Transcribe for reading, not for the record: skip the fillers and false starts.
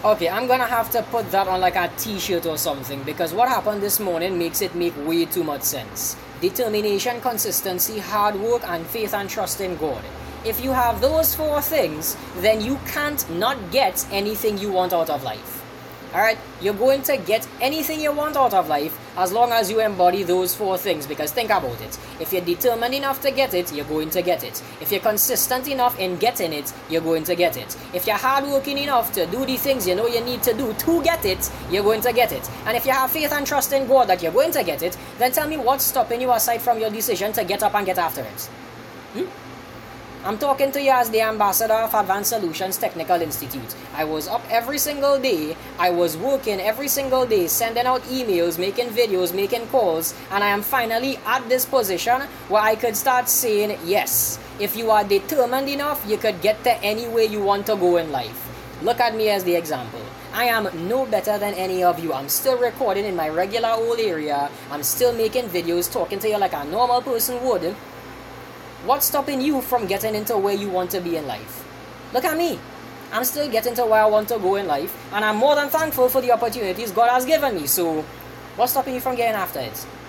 Okay, I'm gonna have to put that on like a t-shirt or something because what happened this morning makes it make way too much sense. Determination, consistency, hard work, and faith and trust in God. If you have those four things, then you can't not get anything you want out of life. Alright, you're going to get anything you want out of life as long as you embody those four things, because think about it. If you're determined enough to get it, you're going to get it. If you're consistent enough in getting it, you're going to get it. If you're hardworking enough to do the things you know you need to do to get it, you're going to get it. And if you have faith and trust in God that you're going to get it, then tell me what's stopping you aside from your decision to get up and get after it. I'm talking to you as the ambassador of Advanced Solutions Technical Institute. I was up every single day, I was working every single day, sending out emails, making videos, making calls, and I am finally at this position where I could start saying, yes, if you are determined enough, you could get to anywhere you want to go in life. Look at me as the example. I am no better than any of you. I'm still recording in my regular old area. I'm still making videos, talking to you like a normal person would. What's stopping you from getting into where you want to be in life? Look at me. I'm still getting to where I want to go in life, and I'm more than thankful for the opportunities God has given me. So, what's stopping you from getting after it?